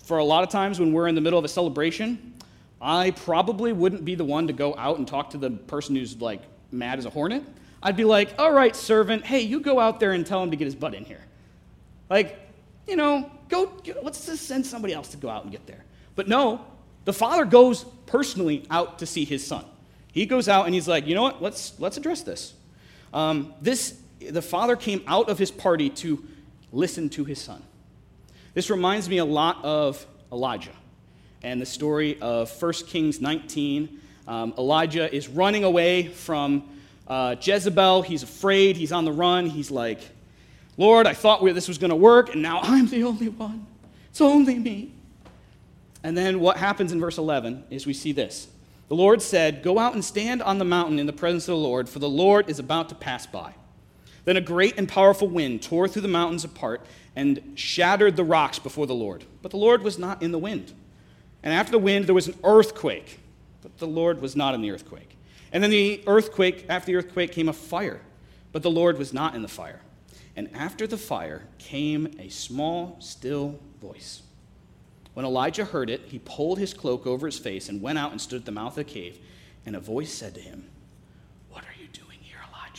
for a lot of times when we're in the middle of a celebration, I probably wouldn't be the one to go out and talk to the person who's like mad as a hornet. I'd be like, all right, servant, hey, you go out there and tell him to get his butt in here. Like, you know, go, let's just send somebody else to go out and get there. But no, the father goes personally out to see his son. He goes out and he's like, you know what, let's let's address this. Um, this, the father came out of his party to listen to his son. This reminds me a lot of Elijah and the story of First Kings nineteen. Um, Elijah is running away from uh, Jezebel. He's afraid. He's on the run. He's like, Lord, I thought we, this was going to work, and now I'm the only one. It's only me. And then what happens in verse eleven is we see this. The Lord said, go out and stand on the mountain in the presence of the Lord, for the Lord is about to pass by. Then a great and powerful wind tore through the mountains apart and shattered the rocks before the Lord. But the Lord was not in the wind. And after the wind, there was an earthquake. But the Lord was not in the earthquake. And then the earthquake, after the earthquake came a fire. But the Lord was not in the fire. And after the fire came a small, still voice. When Elijah heard it, he pulled his cloak over his face and went out and stood at the mouth of the cave. And a voice said to him, what are you doing here, Elijah?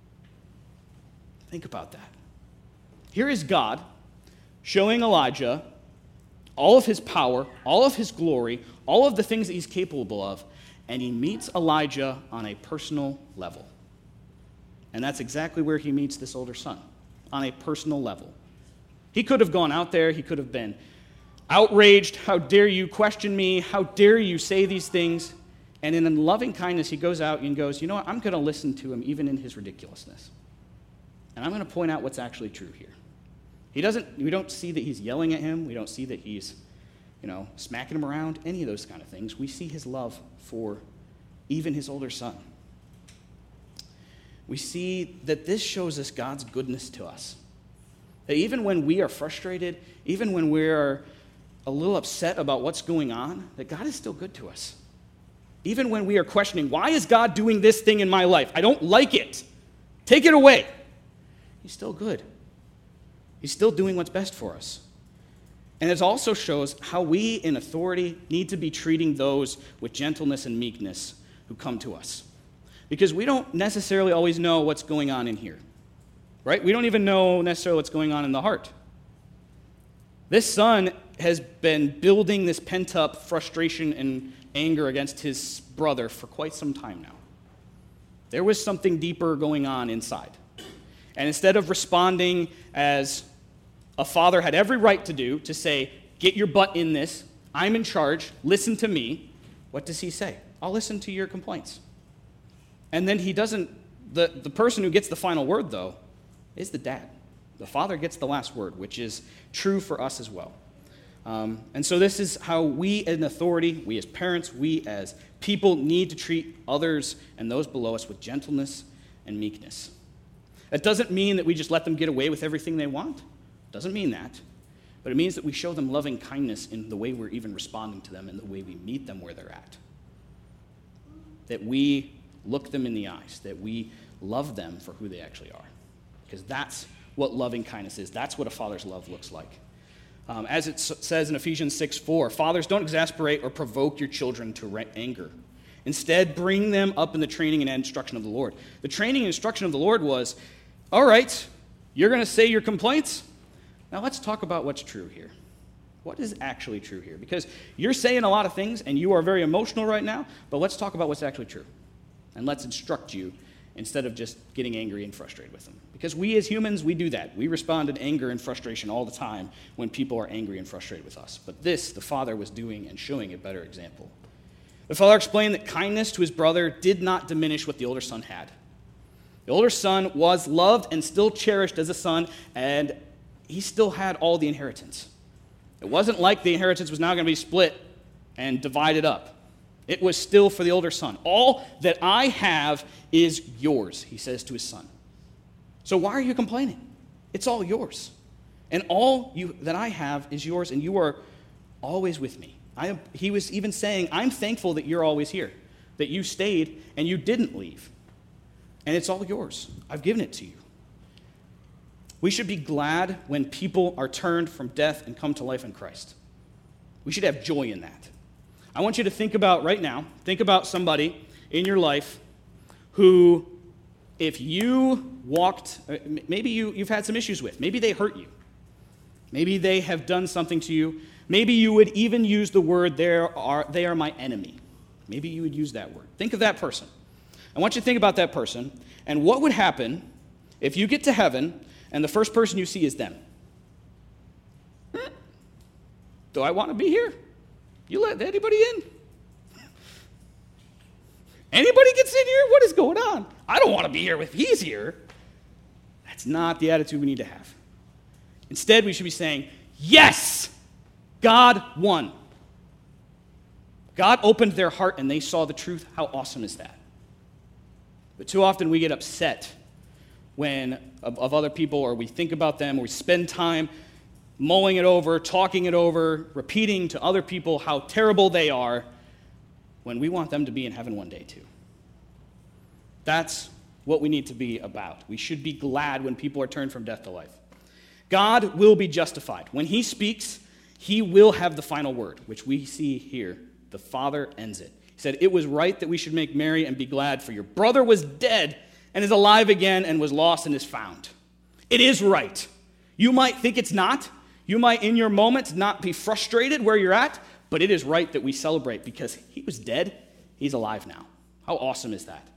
Think about that. Here is God showing Elijah all of his power, all of his glory, all of the things that he's capable of, and he meets Elijah on a personal level. And that's exactly where he meets this older son, on a personal level. He could have gone out there, he could have been outraged, how dare you question me, how dare you say these things, and in loving kindness he goes out and goes, you know what, I'm going to listen to him even in his ridiculousness. And I'm going to point out what's actually true here. He doesn't, we don't see that he's yelling at him. We don't see that he's, you know, smacking him around, any of those kind of things. We see his love for even his older son. We see that this shows us God's goodness to us. That even when we are frustrated, even when we are a little upset about what's going on, that God is still good to us. Even when we are questioning, why is God doing this thing in my life? I don't like it. Take it away. He's still good. He's still doing what's best for us. And it also shows how we in authority need to be treating those with gentleness and meekness who come to us. Because we don't necessarily always know what's going on in here, right? We don't even know necessarily what's going on in the heart. This son has been building this pent-up frustration and anger against his brother for quite some time now. There was something deeper going on inside. And instead of responding as a father had every right to do, to say, get your butt in this, I'm in charge, listen to me, what does he say? I'll listen to your complaints. And then he doesn't, the, the person who gets the final word, though, is the dad. The father gets the last word, which is true for us as well. Um, and so this is how we in authority, we as parents, we as people need to treat others and those below us with gentleness and meekness. That doesn't mean that we just let them get away with everything they want. It doesn't mean that. But it means that we show them loving kindness in the way we're even responding to them and the way we meet them where they're at. That we look them in the eyes, that we love them for who they actually are. Because that's what loving kindness is. That's what a father's love looks like. Um, as it s- says in Ephesians six four, fathers, don't exasperate or provoke your children to re- anger. Instead, bring them up in the training and instruction of the Lord. The training and instruction of the Lord was, all right, you're going to say your complaints? Now let's talk about what's true here. What is actually true here? Because you're saying a lot of things, and you are very emotional right now, but let's talk about what's actually true. And let's instruct you instead of just getting angry and frustrated with them. Because we as humans, we do that. We respond in anger and frustration all the time when people are angry and frustrated with us. But this, the father was doing and showing a better example. The father explained that kindness to his brother did not diminish what the older son had. The older son was loved and still cherished as a son, and he still had all the inheritance. It wasn't like the inheritance was now going to be split and divided up. It was still for the older son. All that I have is yours, he says to his son. So why are you complaining? It's all yours. And all you that I have is yours, and you are always with me. I am, he was even saying, I'm thankful that you're always here, that you stayed and you didn't leave. And it's all yours. I've given it to you. We should be glad when people are turned from death and come to life in Christ. We should have joy in that. I want you to think about right now, think about somebody in your life who, if you walked, maybe you, you've had some issues with, maybe they hurt you. Maybe they have done something to you. Maybe you would even use the word, "There are, they are my enemy." Maybe you would use that word. Think of that person. I want you to think about that person, and what would happen if you get to heaven and the first person you see is them? Hmm. Do I want to be here? You let anybody in? Anybody gets in here? What is going on? I don't want to be here if he's here. That's not the attitude we need to have. Instead, we should be saying, yes, God won. God opened their heart and they saw the truth. How awesome is that? But too often we get upset when of, of other people, or we think about them, or we spend time mulling it over, talking it over, repeating to other people how terrible they are, when we want them to be in heaven one day too. That's what we need to be about. We should be glad when people are turned from death to life. God will be justified. When he speaks, he will have the final word, which we see here. The Father ends it. He said, "It was right that we should make merry and be glad, for your brother was dead and is alive again, and was lost and is found." It is right. You might think it's not. You might, in your moment, not be frustrated where you're at, but it is right that we celebrate because he was dead. He's alive now. How awesome is that?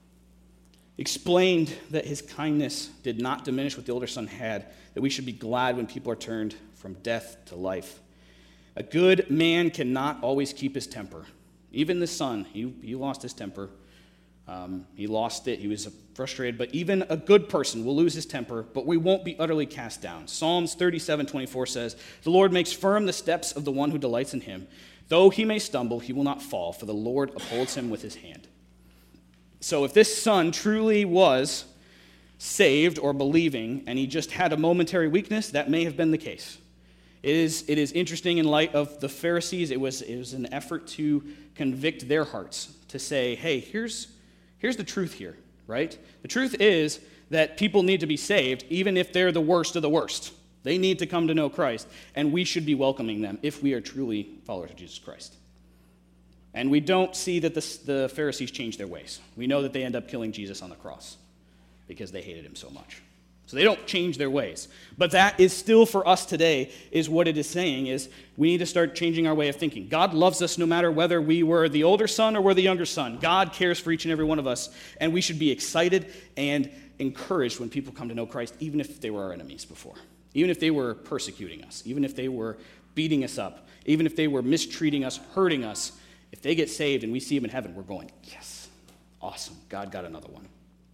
Explained that his kindness did not diminish what the older son had, that we should be glad when people are turned from death to life. A good man cannot always keep his temper. Even the son, he, he lost his temper. Um, he lost it. He was frustrated. But even a good person will lose his temper, but we won't be utterly cast down. Psalms thirty-seven twenty-four says, "The Lord makes firm the steps of the one who delights in him. Though he may stumble, he will not fall, for the Lord upholds him with his hand." So if this son truly was saved or believing, and he just had a momentary weakness, that may have been the case. It is, it is interesting in light of the Pharisees. It was, it was an effort to convict their hearts, to say, hey, here's, here's the truth here, right? The truth is that people need to be saved, even if they're the worst of the worst. They need to come to know Christ, and we should be welcoming them if we are truly followers of Jesus Christ. And we don't see that the, the Pharisees change their ways. We know that they end up killing Jesus on the cross because they hated him so much. So they don't change their ways. But that is still for us today, is what it is saying, is we need to start changing our way of thinking. God loves us no matter whether we were the older son or we're the younger son. God cares for each and every one of us, and we should be excited and encouraged when people come to know Christ, even if they were our enemies before, even if they were persecuting us, even if they were beating us up, even if they were mistreating us, hurting us. If they get saved and we see them in heaven, we're going, yes, awesome, God got another one.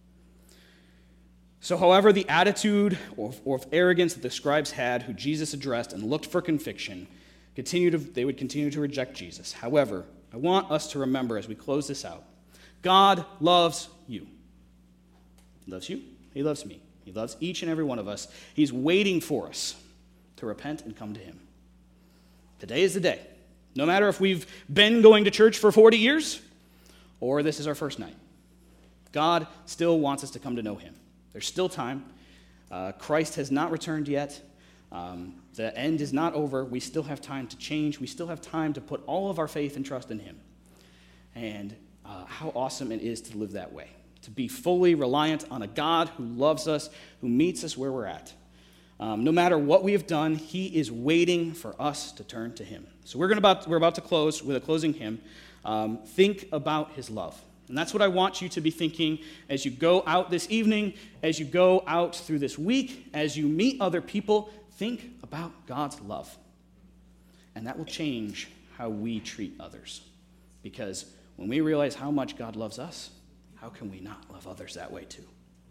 So however, the attitude or, or of arrogance that the scribes had, who Jesus addressed and looked for conviction, continue to, they would continue to reject Jesus. However, I want us to remember as we close this out, God loves you. He loves you. He loves me. He loves each and every one of us. He's waiting for us to repent and come to him. Today is the day. No matter if we've been going to church for forty years or this is our first night, God still wants us to come to know him. There's still time. Uh, Christ has not returned yet. Um, the end is not over. We still have time to change. We still have time to put all of our faith and trust in him. And uh, how awesome it is to live that way, to be fully reliant on a God who loves us, who meets us where we're at. Um, no matter what we have done, he is waiting for us to turn to him. So we're, gonna about, we're about to close with a closing hymn. Um, think about his love. And that's what I want you to be thinking as you go out this evening, as you go out through this week, as you meet other people. Think about God's love. And that will change how we treat others. Because when we realize how much God loves us, how can we not love others that way too?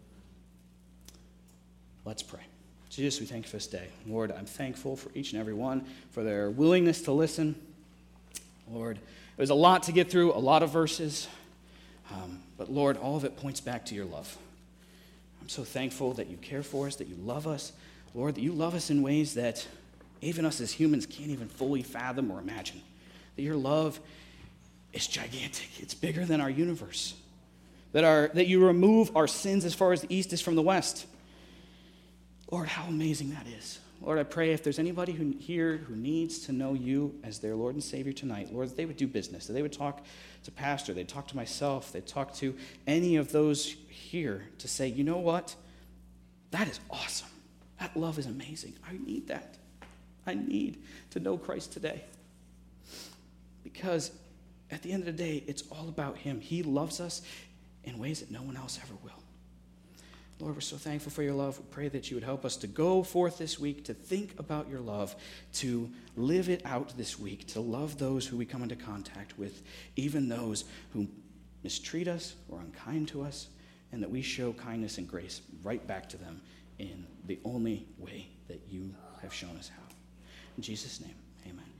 Let's pray. Jesus, we thank you for this day. Lord, I'm thankful for each and every one, for their willingness to listen. Lord, there's a lot to get through, a lot of verses. Um, but Lord, all of it points back to your love. I'm so thankful that you care for us, that you love us. Lord, that you love us in ways that even us as humans can't even fully fathom or imagine. That your love is gigantic. It's bigger than our universe. That, our, that you remove our sins as far as the east is from the west. Lord, how amazing that is. Lord, I pray if there's anybody who, here who needs to know you as their Lord and Savior tonight, Lord, that they would do business, that they would talk to Pastor, they'd talk to myself, they'd talk to any of those here to say, you know what? That is awesome. That love is amazing. I need that. I need to know Christ today. Because at the end of the day, it's all about him. He loves us in ways that no one else ever will. Lord, we're so thankful for your love. We pray that you would help us to go forth this week, to think about your love, to live it out this week, to love those who we come into contact with, even those who mistreat us or are unkind to us, and that we show kindness and grace right back to them in the only way that you have shown us how. In Jesus' name, amen.